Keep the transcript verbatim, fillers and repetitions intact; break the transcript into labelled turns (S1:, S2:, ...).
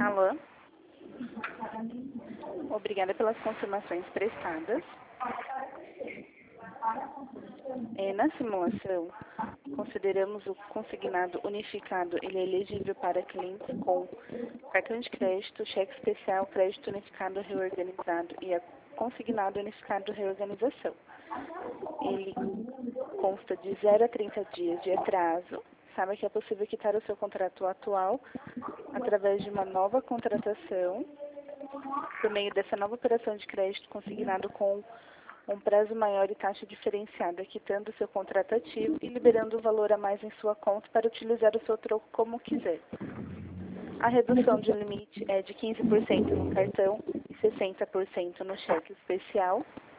S1: Alô? Obrigada pelas confirmações prestadas. É, na simulação, consideramos o consignado unificado, ele é elegível para clientes com cartão de crédito, cheque especial, crédito unificado reorganizado e a consignado unificado reorganização. Ele consta de zero a trinta dias de atraso. Sabe que é possível quitar o seu contrato atual através de uma nova contratação, por meio dessa nova operação de crédito consignado com um prazo maior e taxa diferenciada, quitando o seu contrato ativo e liberando o valor a mais em sua conta para utilizar o seu troco como quiser. A redução de limite é de quinze por cento no cartão e sessenta por cento no cheque especial.